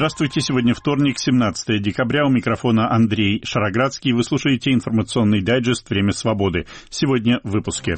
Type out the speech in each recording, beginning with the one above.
Здравствуйте. Сегодня вторник, 17 декабря. У микрофона Андрей Шароградский. Вы слушаете информационный дайджест «Время свободы». Сегодня в выпуске.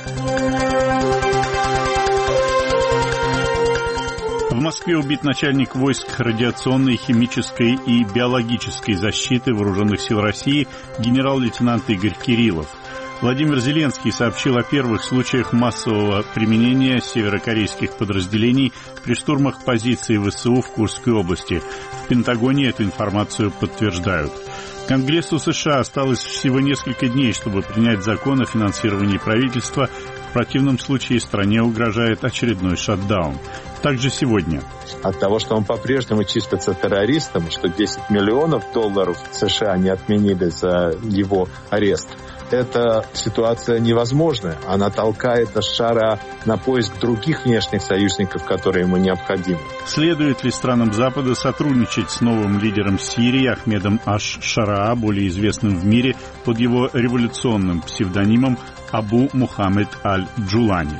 В Москве убит начальник войск радиационной, химической и биологической защиты Вооруженных сил России генерал-лейтенант Игорь Кириллов. Владимир Зеленский сообщил о первых случаях массового применения северокорейских подразделений при штурмах позиций ВСУ в Курской области. В Пентагоне эту информацию подтверждают. Конгрессу США осталось всего несколько дней, чтобы принять закон о финансировании правительства. В противном случае стране угрожает очередной шатдаун. Также сегодня. От того, что он по-прежнему числится террористом, что $10 миллионов США не отменили за его арест, эта ситуация невозможная. Она толкает Ашара на поиск других внешних союзников, которые ему необходимы. Следует ли странам Запада сотрудничать с новым лидером Сирии Ахмедом Аш-Шараа, более известным в мире под его революционным псевдонимом Абу Мухаммед Аль-Джулани?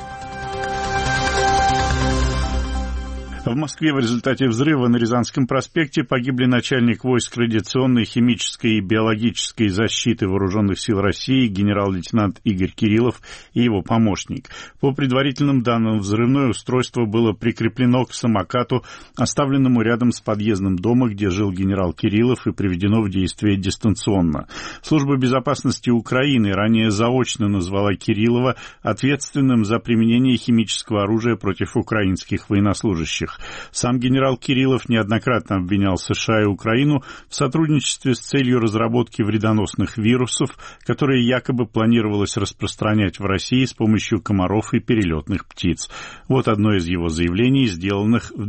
В Москве в результате взрыва на Рязанском проспекте погибли начальник войск радиационной, химической и биологической защиты Вооруженных сил России генерал-лейтенант Игорь Кириллов и его помощник. По предварительным данным, взрывное устройство было прикреплено к самокату, оставленному рядом с подъездом дома, где жил генерал Кириллов, и приведено в действие дистанционно. Служба безопасности Украины ранее заочно назвала Кириллова ответственным за применение химического оружия против украинских военнослужащих. Сам генерал Кириллов неоднократно обвинял США и Украину в сотрудничестве с целью разработки вредоносных вирусов, которые якобы планировалось распространять в России с помощью комаров и перелетных птиц. Вот одно из его заявлений, сделанных в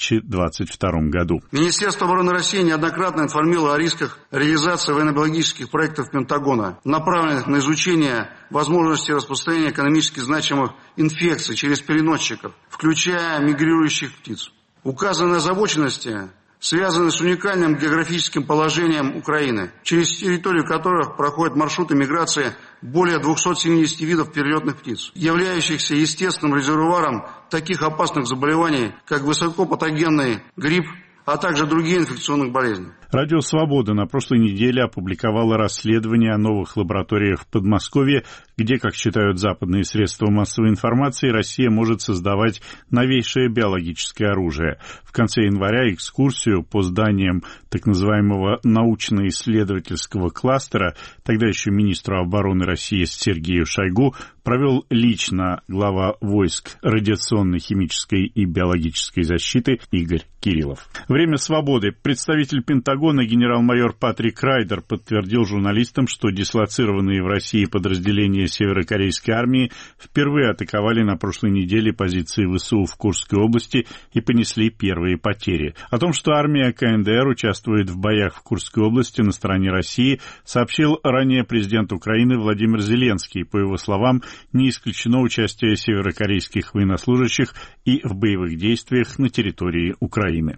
2022 году. Министерство обороны России неоднократно информировало о рисках реализации военно-биологических проектов Пентагона, направленных на изучение возможности распространения экономически значимых инфекций через переносчиков, включая мигрирующих птиц. Указанные озабоченности связаны с уникальным географическим положением Украины, через территорию которых проходят маршруты миграции более 270 видов перелетных птиц, являющихся естественным резервуаром таких опасных заболеваний, как высокопатогенный грипп, а также другие инфекционные болезни. Радио «Свобода» на прошлой неделе опубликовало расследование о новых лабораториях в Подмосковье, где, как считают западные средства массовой информации, Россия может создавать новейшее биологическое оружие. В конце января экскурсию по зданиям так называемого научно-исследовательского кластера, тогда еще министру обороны России Сергею Шойгу, провел лично глава войск радиационной, химической и биологической защиты Игорь Кириллов. «Время свободы». Представитель Пентагона генерал-майор Патрик Райдер подтвердил журналистам, что дислоцированные в России подразделения северокорейской армии впервые атаковали на прошлой неделе позиции ВСУ в Курской области и понесли первые потери. О том, что армия КНДР участвует в боях в Курской области на стороне России, сообщил ранее президент Украины Владимир Зеленский. По его словам, не исключено участие северокорейских военнослужащих и в боевых действиях на территории Украины.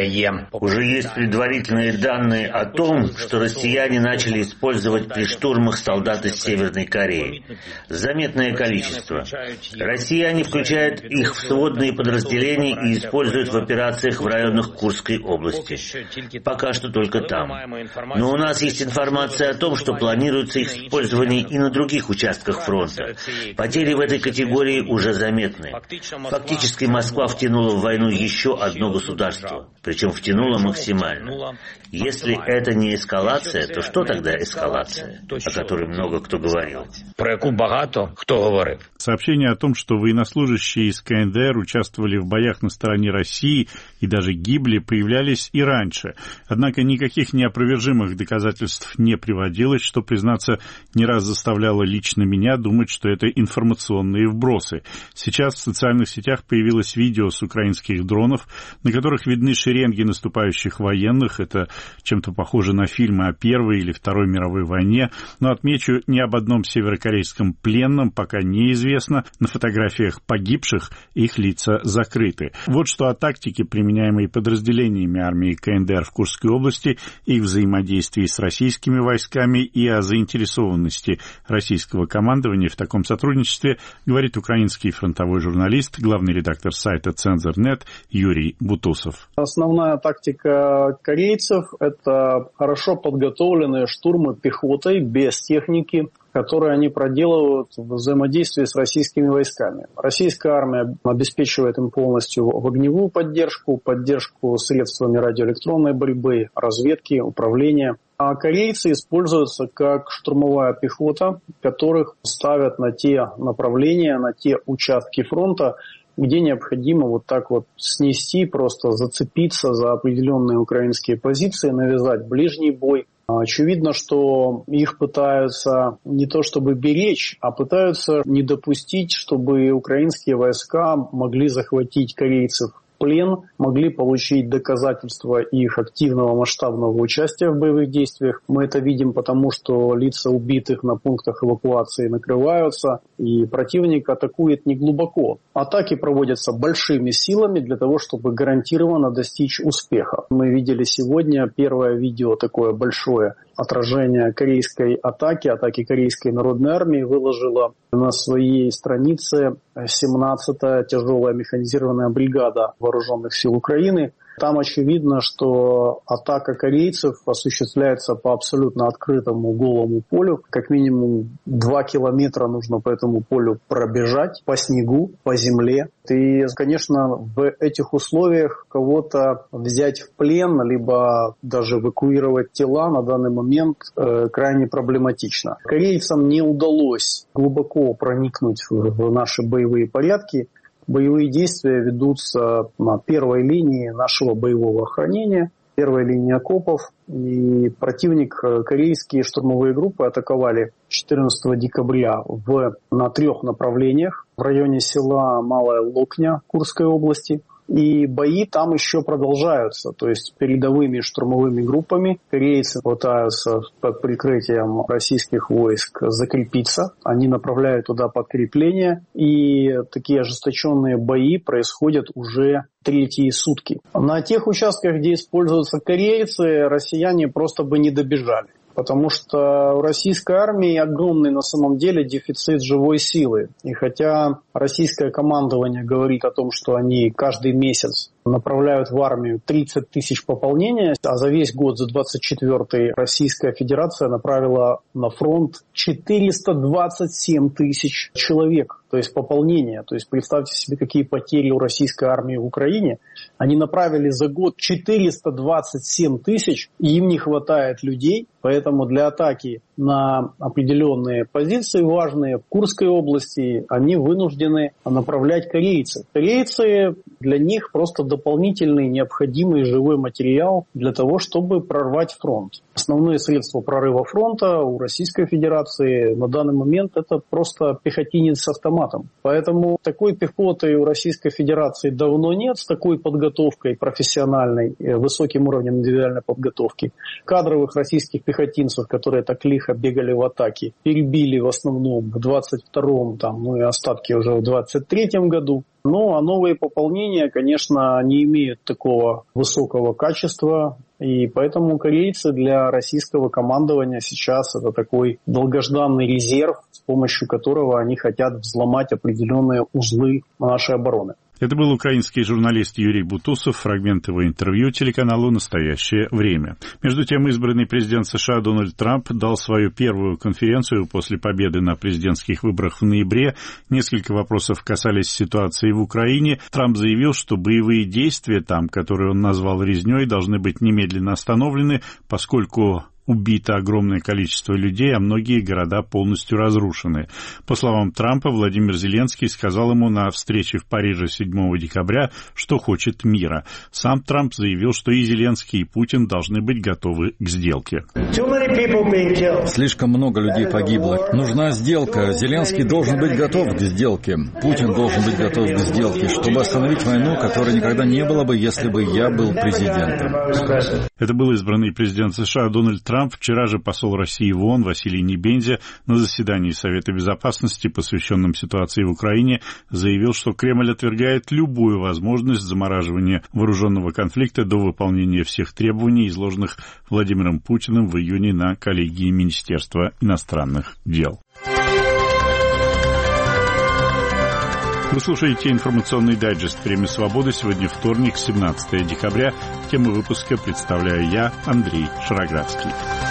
Уже есть предварительные данные о том, что россияне начали использовать при штурмах солдат из Северной Кореи. Заметное количество. Россияне включают их в сводные подразделения и используют в операциях в районах Курской области. Пока что только там. Но у нас есть информация о том, что планируется их использование и на других участках фронта. Потери в этой категории уже заметны. Фактически Москва втянула в войну еще одно государство. Причем втянула максимально. Если это не эскалация, то что тогда эскалация, о которой много кто говорил? Про яку багато хто говорив. Сообщение о том, что военнослужащие из КНДР участвовали в боях на стороне России и даже гибли, появлялись и раньше. Однако никаких неопровержимых доказательств не приводилось, что, признаться, не раз заставляло лично меня думать, что это информационные вбросы. Сейчас в социальных сетях появилось видео с украинских дронов, на которых видны шеренги наступающих военных. Это чем-то похоже на фильмы о Первой или Второй мировой войне. Но отмечу, ни об одном северокорейском северокорейском пленном пока неизвестно. На фотографиях погибших их лица закрыты. Вот что о тактике, применяемой подразделениями армии КНДР в Курской области, их взаимодействии с российскими войсками и о заинтересованности российского командования в таком сотрудничестве, говорит украинский фронтовой журналист, главный редактор сайта «Цензор.нет» Юрий Бутусов. Основная тактика корейцев – это хорошо подготовленные штурмы пехотой, без техники, которые они проделывают в взаимодействии с российскими войсками. Российская армия обеспечивает им полностью в огневую поддержку средствами радиоэлектронной борьбы, разведки, управления. А корейцы используются как штурмовая пехота, которых ставят на те направления, на те участки фронта, где необходимо вот так вот снести, просто зацепиться за определенные украинские позиции, навязать ближний бой. Очевидно, что их пытаются не то чтобы беречь, а пытаются не допустить, чтобы украинские войска могли захватить корейцев в плен, могли получить доказательства их активного масштабного участия в боевых действиях. Мы это видим потому, что лица убитых на пунктах эвакуации накрываются, и противник атакует неглубоко. Атаки проводятся большими силами для того, чтобы гарантированно достичь успеха. Мы видели сегодня первое видео, такое большое отражение корейской атаки Корейской народной армии, выложила на своей странице 17-я тяжелая механизированная бригада вооруженных сил Украины. Там очевидно, что атака корейцев осуществляется по абсолютно открытому голому полю. Как минимум 2 километра нужно по этому полю пробежать, по снегу, по земле. И, конечно, в этих условиях кого-то взять в плен, либо даже эвакуировать тела на данный момент крайне проблематично. Корейцам не удалось глубоко проникнуть в наши боевые порядки. Боевые действия ведутся на первой линии нашего боевого охранения, первой линии окопов. И противник, корейские штурмовые группы атаковали 14 декабря на 3 направлениях в районе села Малая Локня Курской области. И бои там еще продолжаются, то есть передовыми штурмовыми группами корейцы пытаются под прикрытием российских войск закрепиться, они направляют туда подкрепления, и такие ожесточенные бои происходят уже 3-е сутки. На тех участках, где используются корейцы, россияне просто бы не добежали. Потому что у российской армии огромный на самом деле дефицит живой силы. И хотя российское командование говорит о том, что они каждый месяц направляют в армию 30 тысяч пополнения, а за весь год, за 24-й, Российская Федерация направила на фронт 427 тысяч человек. То есть пополнение. То есть представьте себе, какие потери у российской армии в Украине. Они направили за год 427 тысяч, и им не хватает людей. Поэтому для атаки на определенные позиции важные в Курской области они вынуждены направлять корейцев. Корейцы для них просто дополнительный необходимый живой материал для того, чтобы прорвать фронт. Основные средства прорыва фронта у Российской Федерации на данный момент это просто пехотинец с автоматом. Поэтому такой пехоты у Российской Федерации давно нет, с такой подготовкой профессиональной, высоким уровнем индивидуальной подготовки. Кадровых российских пехотинцев, которые так лихо бегали в атаке, перебили в основном в 22-м, и остатки уже в 23-м году. А новые пополнения, конечно, не имеют такого высокого качества, и поэтому корейцы для российского командования сейчас это такой долгожданный резерв, с помощью которого они хотят взломать определенные узлы нашей обороны. Это был украинский журналист Юрий Бутусов, фрагмент его интервью телеканалу «Настоящее время». Между тем, избранный президент США Дональд Трамп дал свою первую конференцию после победы на президентских выборах в ноябре. Несколько вопросов касались ситуации в Украине. Трамп заявил, что боевые действия там, которые он назвал резней, должны быть немедленно остановлены, поскольку убито огромное количество людей, а многие города полностью разрушены. По словам Трампа, Владимир Зеленский сказал ему на встрече в Париже 7 декабря, что хочет мира. Сам Трамп заявил, что и Зеленский, и Путин должны быть готовы к сделке. Слишком много людей погибло. Нужна сделка. Зеленский должен быть готов к сделке. Путин должен быть готов к сделке, чтобы остановить войну, которой никогда не было бы, если бы я был президентом. Это был избранный президент США Дональд Трамп Трамп. Вчера же посол России в ООН Василий Небензя на заседании Совета Безопасности, посвященном ситуации в Украине, заявил, что Кремль отвергает любую возможность замораживания вооруженного конфликта до выполнения всех требований, изложенных Владимиром Путиным в июне на коллегии Министерства иностранных дел. Вы слушаете информационный дайджест «Время свободы». Сегодня вторник, 17 декабря. Тему выпуска представляю я, Андрей Шароградский.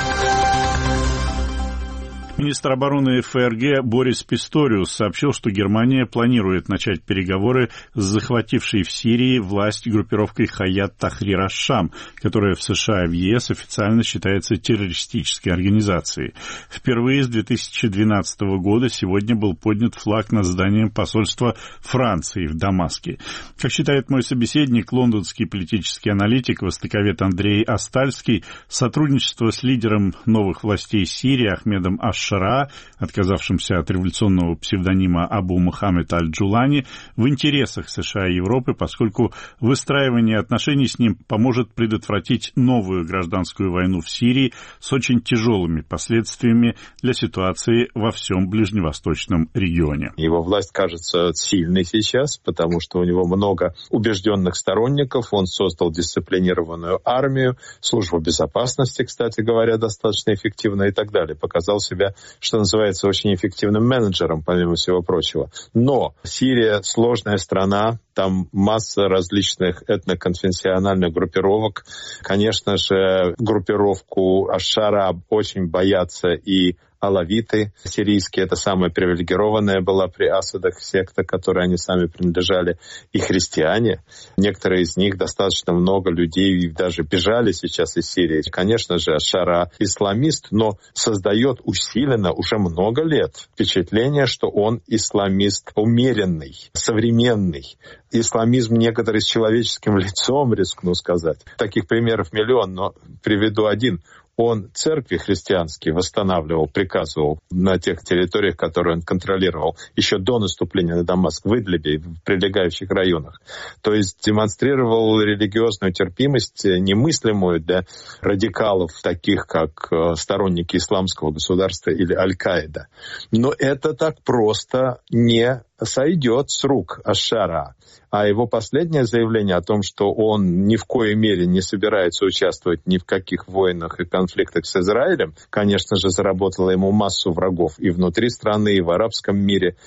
Министр обороны ФРГ Борис Писториус сообщил, что Германия планирует начать переговоры с захватившей в Сирии власть группировкой Хаят Тахрир аш-Шам, которая в США и в ЕС официально считается террористической организацией. Впервые с 2012 года сегодня был поднят флаг над зданием посольства Франции в Дамаске. Как считает мой собеседник, лондонский политический аналитик, востоковед Андрей Астальский, сотрудничество с лидером новых властей Сирии Ахмедом аш-Шара, отказавшимся от революционного псевдонима Абу Мухаммед аль-Джулани, в интересах США и Европы, поскольку выстраивание отношений с ним поможет предотвратить новую гражданскую войну в Сирии с очень тяжелыми последствиями для ситуации во всем ближневосточном регионе. Его власть кажется сильной сейчас, потому что у него много убежденных сторонников. Он создал дисциплинированную армию, службу безопасности, кстати говоря, достаточно эффективно и так далее. Показал себя, что называется, очень эффективным менеджером, помимо всего прочего. Но Сирия сложная страна, там масса различных этноконфессиональных группировок. Конечно же, группировку аш-Шара очень боятся и алавиты сирийские, это самая привилегированная была при Асадах секта, которой они сами принадлежали, и христиане. Некоторые из них, достаточно много людей даже бежали сейчас из Сирии. Конечно же, аш-Шара исламист, но создает усиленно уже много лет впечатление, что он исламист умеренный, современный. Исламизм некоторый с человеческим лицом, рискну сказать. Таких примеров миллион, но приведу один. Он церкви христианские восстанавливал, приказывал на тех территориях, которые он контролировал, еще до наступления на Дамаск, в Идлибе и в прилегающих районах. То есть демонстрировал религиозную терпимость, немыслимую для радикалов, таких как сторонники исламского государства или Аль-Каида. Но это так просто не сойдет с рук аш-Шара. А его последнее заявление о том, что он ни в коей мере не собирается участвовать ни в каких войнах и конфликтах с Израилем, конечно же, заработало ему массу врагов и внутри страны, и в арабском мире.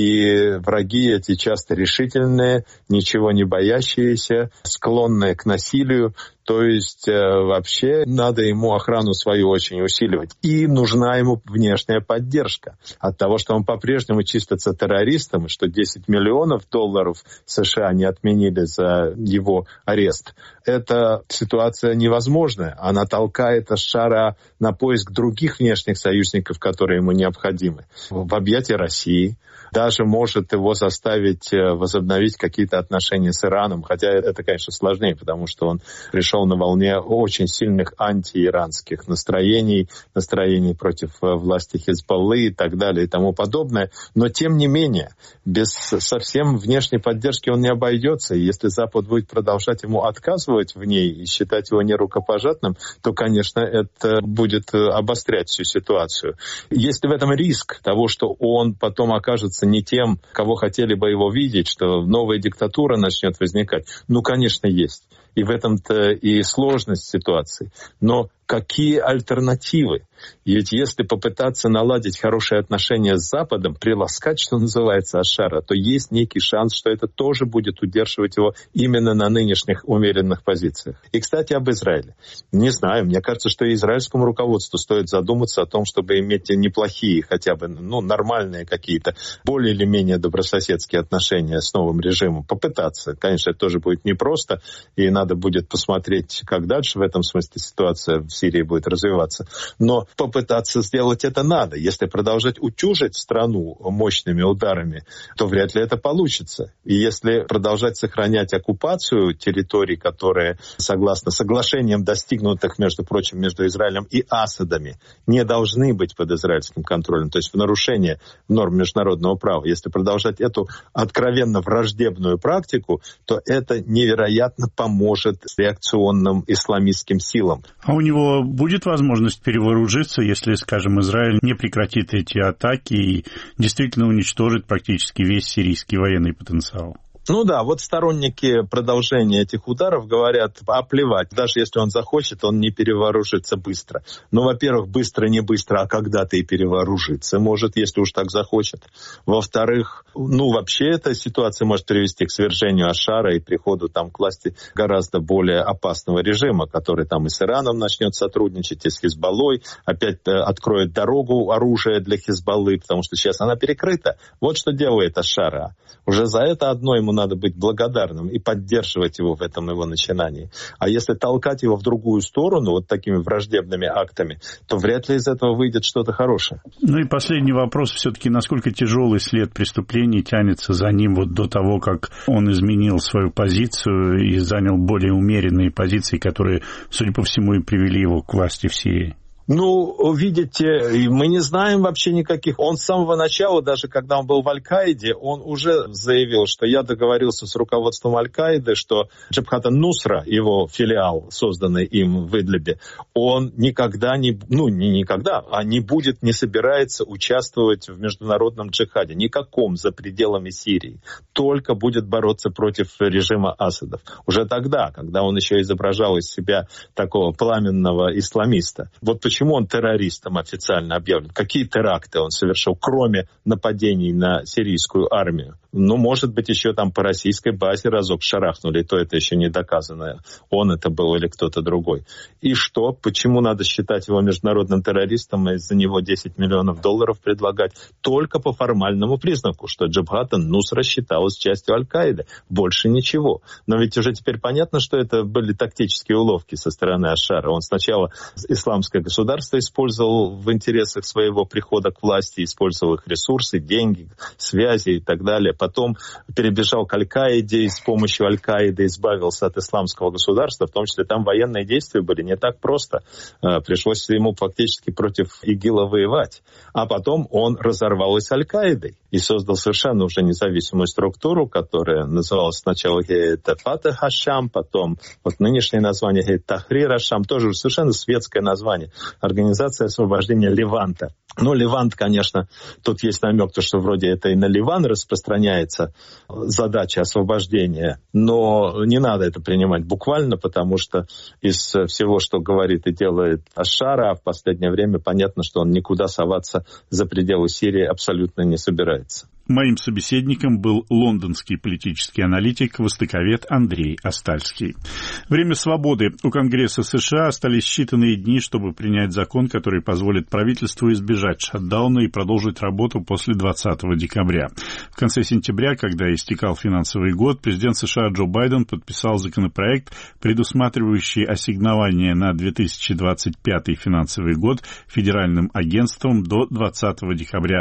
И враги эти часто решительные, ничего не боящиеся, склонные к насилию. То есть вообще надо ему охрану свою очень усиливать. И нужна ему внешняя поддержка. От того, что он по-прежнему числится террористом, и что 10 миллионов долларов США не отменили за его арест, эта ситуация невозможная. Она толкает аш-Шара на поиск других внешних союзников, которые ему необходимы. В объятия России. Даже может его заставить возобновить какие-то отношения с Ираном. Хотя это, конечно, сложнее, потому что он пришел на волне очень сильных антииранских настроений против власти Хизбаллы и так далее и тому подобное. Но, тем не менее, без совсем внешней поддержки он не обойдется. И если Запад будет продолжать ему отказывать в ней и считать его нерукопожатным, то, конечно, это будет обострять всю ситуацию. Есть ли в этом риск того, что он потом окажется не тем, кого хотели бы его видеть, что новая диктатура начнет возникать? Ну, конечно, есть. И в этом-то и сложность ситуации. Но какие альтернативы? Ведь если попытаться наладить хорошие отношения с Западом, приласкать, что называется, аш-Шара, то есть некий шанс, что это тоже будет удерживать его именно на нынешних умеренных позициях. И, кстати, об Израиле. Не знаю, мне кажется, что и израильскому руководству стоит задуматься о том, чтобы иметь неплохие, хотя бы нормальные какие-то, более или менее добрососедские отношения с новым режимом. Попытаться. Конечно, это тоже будет непросто, и надо будет посмотреть, как дальше в этом смысле ситуация в Сирии будет развиваться. Но попытаться сделать это надо. Если продолжать утюжить страну мощными ударами, то вряд ли это получится. И если продолжать сохранять оккупацию территорий, которые, согласно соглашениям, достигнутых, между прочим, между Израилем и Асадами, не должны быть под израильским контролем, то есть в нарушение норм международного права, если продолжать эту откровенно враждебную практику, то это невероятно поможет реакционным исламистским силам. А у него будет возможность перевооружиться, если, скажем, Израиль не прекратит эти атаки и действительно уничтожит практически весь сирийский военный потенциал? Ну да, вот сторонники продолжения этих ударов говорят, плевать, даже если он захочет, он не перевооружится быстро. Ну, во-первых, быстро, не быстро, а когда-то и перевооружиться может, если уж так захочет. Во-вторых, вообще эта ситуация может привести к свержению Ашара и приходу там к власти гораздо более опасного режима, который там и с Ираном начнет сотрудничать, и с Хизбаллой, опять откроет дорогу оружия для Хизбаллы, потому что сейчас она перекрыта. Вот что делает Ашара. Уже за это одно ему надо быть благодарным и поддерживать его в этом его начинании. А если толкать его в другую сторону, вот такими враждебными актами, то вряд ли из этого выйдет что-то хорошее. Ну и последний вопрос все-таки, насколько тяжелый след преступлений тянется за ним вот до того, как он изменил свою позицию и занял более умеренные позиции, которые, судя по всему, и привели его к власти в Сирии? Видите, мы не знаем вообще никаких. Он с самого начала, даже когда он был в Аль-Каиде, он уже заявил, что я договорился с руководством Аль-Каиды, что Джабхат ан-Нусра, его филиал, созданный им в Идлибе, он никогда не собирается участвовать в международном джихаде, никаком за пределами Сирии, только будет бороться против режима Асадов. Уже тогда, когда он еще изображал из себя такого пламенного исламиста. Вот почему он террористом официально объявлен? Какие теракты он совершил, кроме нападений на сирийскую армию? Может быть, еще там по российской базе разок шарахнули, то это еще не доказано, он это был или кто-то другой. И что? Почему надо считать его международным террористом и за него $10 миллионов предлагать? Только по формальному признаку, что Джабхат ан-Нусра считалась частью Аль-Каиды. Больше ничего. Но ведь уже теперь понятно, что это были тактические уловки со стороны Ашара. Он сначала исламское государство использовал в интересах своего прихода к власти, использовал их ресурсы, деньги, связи и так далее. Потом перебежал к Аль-Каиде и с помощью Аль-Каиды избавился от исламского государства, в том числе там военные действия были не так просто. Пришлось ему фактически против ИГИЛа воевать. А потом он разорвал с Аль-Каидой и создал совершенно уже независимую структуру, которая называлась сначала Фатах аш-Шам, потом нынешнее название Тахрир аш-Шам, тоже совершенно светское название. Организация освобождения Леванта. Левант, конечно, тут есть намек, что вроде это и на Ливан распространяется задача освобождения, но не надо это принимать буквально, потому что из всего, что говорит и делает Ашара, в последнее время понятно, что он никуда соваться за пределы Сирии абсолютно не собирается. Моим собеседником был лондонский политический аналитик, востоковед Андрей Остальский. Время свободы. У Конгресса США остались считанные дни, чтобы принять закон, который позволит правительству избежать шатдауна и продолжить работу после 20 декабря. В конце сентября, когда истекал финансовый год, президент США Джо Байден подписал законопроект, предусматривающий ассигнование на 2025 финансовый год федеральным агентством до 20 декабря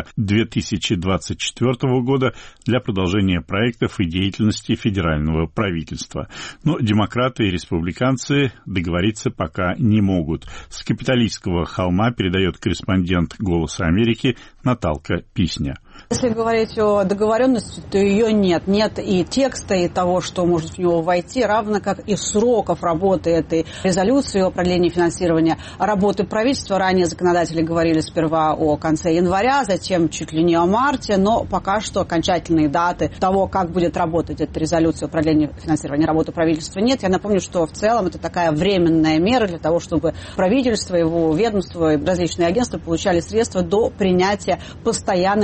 2024 года для продолжения проектов и деятельности федерального правительства. Но демократы и республиканцы договориться пока не могут. С Капитолийского холма передает корреспондент «Голоса Америки» Наталка Писня. Если говорить о договоренности, то ее нет. Нет и текста, и того, что может в него войти, равно как и сроков работы этой резолюции о продлении финансирования работы правительства. Ранее законодатели говорили сперва о конце января, затем чуть ли не о марте, но пока что окончательные даты того, как будет работать эта резолюция о продлении финансирования работы правительства, нет. Я напомню, что в целом это такая временная мера для того, чтобы правительство, его ведомство и различные агентства получали средства до принятия постоянных бюджетных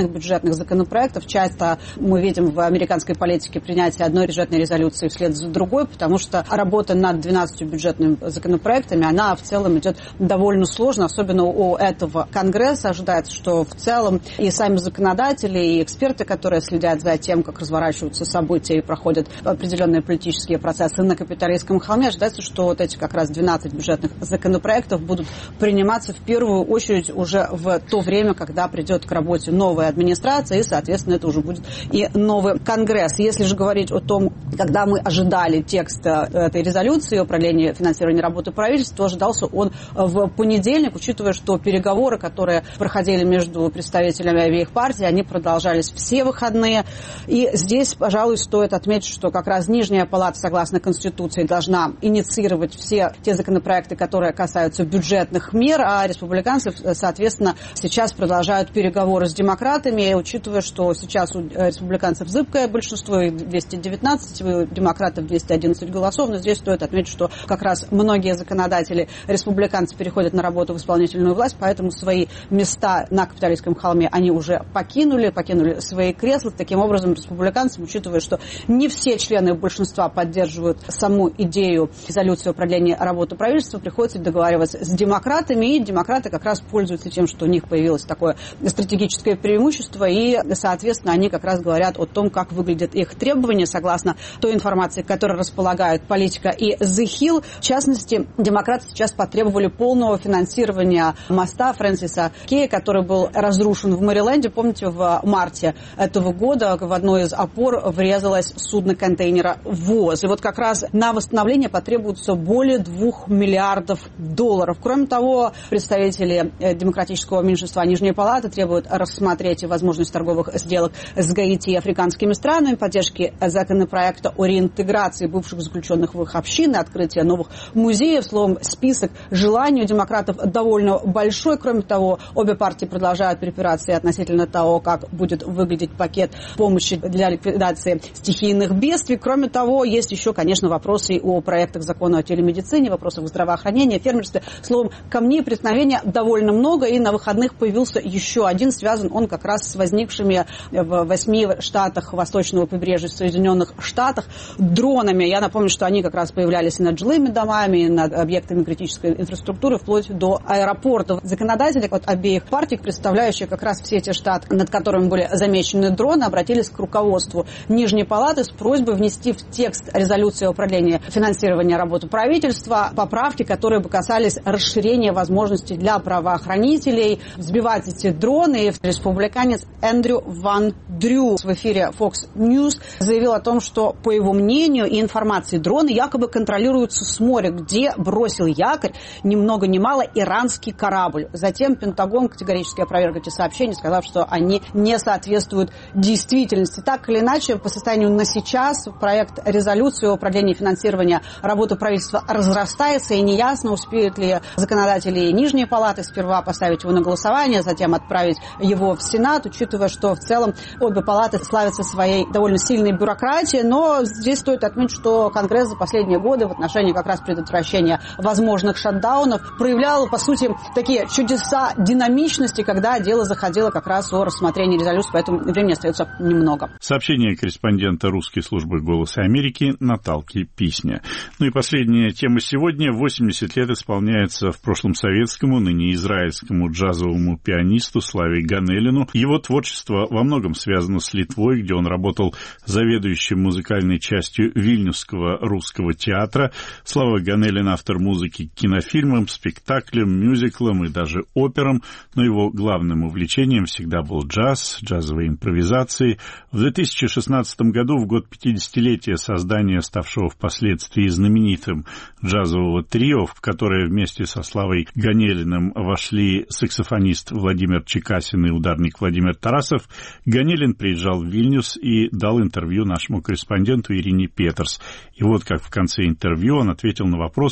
бюджетных законопроектов. Часто мы видим в американской политике принятие одной бюджетной резолюции вслед за другой, потому что работа над 12 бюджетными законопроектами, она в целом идет довольно сложно, особенно у этого Конгресса. Ожидается, что в целом и сами законодатели, и эксперты, которые следят за тем, как разворачиваются события и проходят определенные политические процессы на капиталистском холме, ожидается, что вот эти как раз 12 бюджетных законопроектов будут приниматься в первую очередь уже в то время, когда придет к работе новая администрация, и, соответственно, это уже будет и новый Конгресс. Если же говорить о том, когда мы ожидали текста этой резолюции о продлении финансирования работы правительства, то ожидался он в понедельник, учитывая, что переговоры, которые проходили между представителями обеих партий, они продолжались все выходные. И здесь, пожалуй, стоит отметить, что как раз Нижняя палата, согласно Конституции, должна инициировать все те законопроекты, которые касаются бюджетных мер, а республиканцы, соответственно, сейчас продолжают переговоры с демократами, и учитывая, что сейчас у республиканцев зыбкое большинство, их 219, у демократов 211 голосов, но здесь стоит отметить, что как раз многие законодатели республиканцы переходят на работу в исполнительную власть, поэтому свои места на капиталистском холме они уже покинули свои кресла. Таким образом, республиканцам, учитывая, что не все члены большинства поддерживают саму идею резолюции о продлении работы правительства, приходится договариваться с демократами, и демократы как раз пользуются тем, что у них появилось такое стратегическое преимущество, и, соответственно, они как раз говорят о том, как выглядят их требования, согласно той информации, которой располагают Политика и The Hill. В частности, демократы сейчас потребовали полного финансирования моста Фрэнсиса Кея, который был разрушен в Мэриленде. Помните, в марте этого года в одной из опор врезалось судно контейнера ВОЗ. И вот как раз на восстановление потребуется более $2 миллиардов. Кроме того, представители демократического меньшинства Нижней палаты требуют рассмотреть возможность торговых сделок с Гаити и африканскими странами, поддержки законопроекта о реинтеграции бывших заключенных в их общины, открытия новых музеев. Словом, список желаний у демократов довольно большой. Кроме того, обе партии продолжают препираться относительно того, как будет выглядеть пакет помощи для ликвидации стихийных бедствий. Кроме того, есть еще, конечно, вопросы о проектах закона о телемедицине, вопросах здравоохранения, фермерстве. Словом, камней преткновения довольно много, и на выходных появился еще один, связан он как раз с возникшими в 8 штатах восточного побережья Соединенных Штатах дронами. Я напомню, что они как раз появлялись и над жилыми домами, и над объектами критической инфраструктуры, вплоть до аэропортов. Законодатели от обеих партий, представляющие как раз все те штаты, над которыми были замечены дроны, обратились к руководству Нижней палаты с просьбой внести в текст резолюции о продлении финансирования работы правительства поправки, которые бы касались расширения возможностей для правоохранителей сбивать эти дроны. И республиканец Эндрю Ван Дрю в эфире Fox News заявил о том, что, по его мнению и информации, дроны якобы контролируются с моря, где бросил якорь ни много ни мало иранский корабль. Затем Пентагон категорически опроверг эти сообщения, сказав, что они не соответствуют действительности. Так или иначе, по состоянию на сейчас проект резолюции о продлении финансирования работы правительства разрастается, и неясно, успеют ли законодатели Нижней палаты сперва поставить его на голосование, затем отправить его в Сенат, учитывая, что в целом обе палаты славятся своей довольно сильной бюрократией. Но здесь стоит отметить, что Конгресс за последние годы в отношении как раз предотвращения возможных шатдаунов проявлял, по сути, такие чудеса динамичности, когда дело заходило как раз о рассмотрении резолюции, поэтому времени остается немного. Сообщение корреспондента русской службы «Голоса Америки» Наталки Писня. Ну и последняя тема сегодня. 80 лет исполняется в прошлом советскому, ныне израильскому джазовому пианисту Славе Ганелину. Его творчество во многом связано с Литвой, где он работал заведующим музыкальной частью Вильнюсского русского театра. Слава Ганелин — автор музыки к кинофильмам, спектаклям, мюзиклам и даже операм, но его главным увлечением всегда был джаз, джазовые импровизации. В 2016 году, в год 50-летия создания ставшего впоследствии знаменитым джазового трио, в которое вместе со Славой Ганелиным вошли саксофонист Владимир Чекасин и ударник Владимир Тарасов, Ганелин приезжал в Вильнюс и дал интервью нашему корреспонденту Ирине Петерс. И вот как в конце интервью он ответил на вопрос,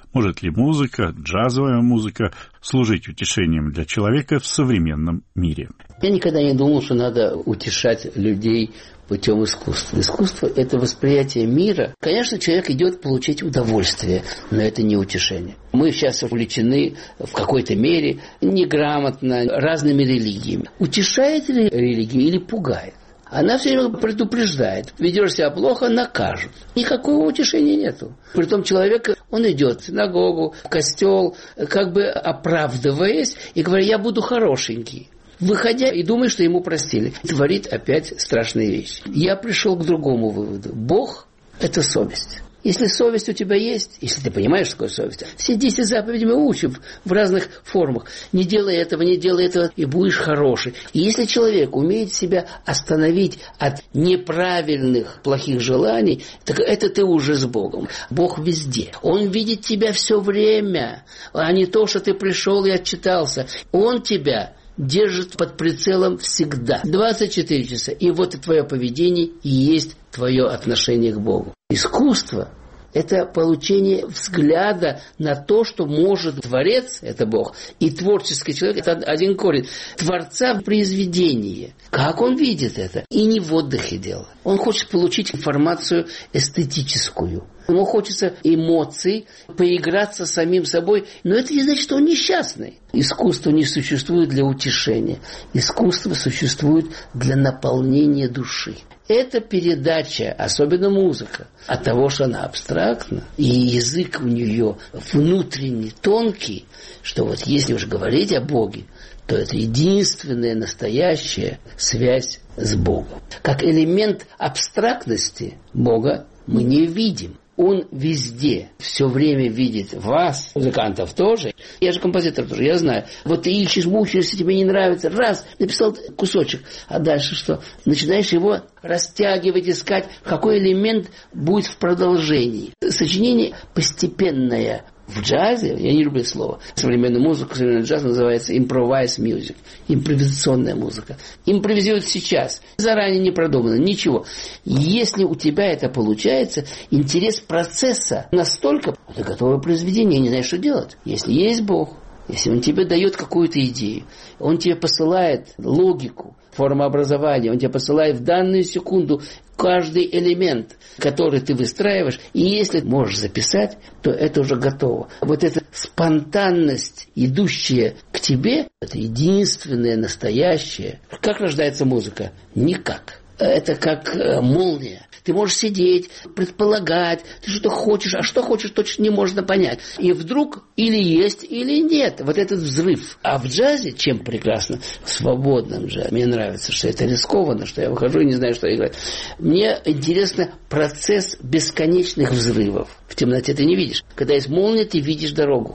Может ли музыка, джазовая музыка, служить утешением для человека в современном мире? Я никогда не думал, что надо утешать людей путем искусства. Искусство – это восприятие мира. Конечно, человек идет получить удовольствие, но это не утешение. Мы сейчас увлечены в какой-то мере неграмотно разными религиями. Утешает ли религия или пугает? Она все время предупреждает. Ведешь себя плохо – накажут. Никакого утешения нету. Притом человек, он идет в синагогу, в костел, как бы оправдываясь и говоря: я буду хорошенький. Выходя и думая, что ему простили, творит опять страшные вещи. Я пришел к другому выводу. Бог – это совесть. Если совесть у тебя есть, если ты понимаешь, что такое совесть, все 10 заповедей мы учим в разных формах. Не делай этого, и будешь хороший. И если человек умеет себя остановить от неправильных, плохих желаний, так это ты уже с Богом. Бог везде. Он видит тебя все время, а не то, что ты пришел и отчитался. Он тебя держит под прицелом всегда, 24 часа. И вот и твое поведение и есть твое отношение к Богу. Искусство – это получение взгляда на то, что может Творец – это Бог, и творческий человек – это один корень. Творца в произведении. Как он видит это? И не в отдыхе дело. Он хочет получить информацию эстетическую. Ему хочется эмоций, поиграться с самим собой. Но это не значит, что он несчастный. Искусство не существует для утешения. Искусство существует для наполнения души. Это передача, особенно музыка, от того, что она абстрактна, и язык у нее внутренний, тонкий, что вот если уж говорить о Боге, то это единственная настоящая связь с Богом. Как элемент абстрактности Бога мы не видим. Он везде, все время видит вас, музыкантов тоже. Я же композитор тоже, я знаю. Вот ты ищешь, мучаешься, тебе не нравится. Раз, написал кусочек. А дальше что? Начинаешь его растягивать, искать, какой элемент будет в продолжении. Сочинение постепенное. В джазе, я не люблю слово, современную музыку, современный джаз называется improvised music, импровизационная музыка. Импровизируют сейчас, заранее не продумано, ничего. Если у тебя это получается, интерес процесса настолько, это готовое произведение, я не знаю, что делать. Если есть Бог, если Он тебе дает какую-то идею, Он тебе посылает логику, формообразование, Он тебе посылает в данную секунду каждый элемент, который ты выстраиваешь, и если можешь записать, то это уже готово. Вот эта спонтанность, идущая к тебе, это единственное настоящее. Как рождается музыка? Никак. Это как молния. Ты можешь сидеть, предполагать, ты что-то хочешь, а что хочешь, точно не можно понять. И вдруг или есть, или нет. Вот этот взрыв. А в джазе чем прекрасно? В свободном джазе. Мне нравится, что это рискованно, что я выхожу и не знаю, что играть. Мне интересно процесс бесконечных взрывов. В темноте ты не видишь. Когда есть молния, ты видишь дорогу.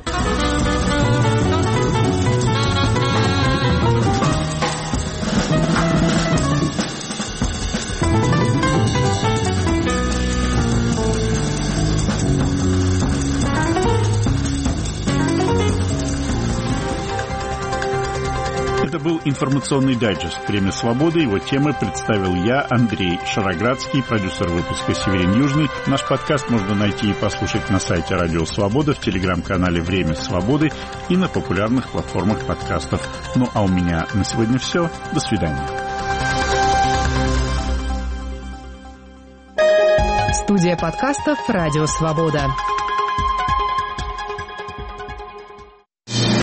Это был информационный дайджест «Время свободы». Его темы представил я, Андрей Шароградский, продюсер выпуска «Северин Южный». Наш подкаст можно найти и послушать на сайте Радио Свобода, в телеграм-канале «Время свободы» и на популярных платформах подкастов. Ну а у меня на сегодня все. До свидания. Студия подкастов «Радио Свобода».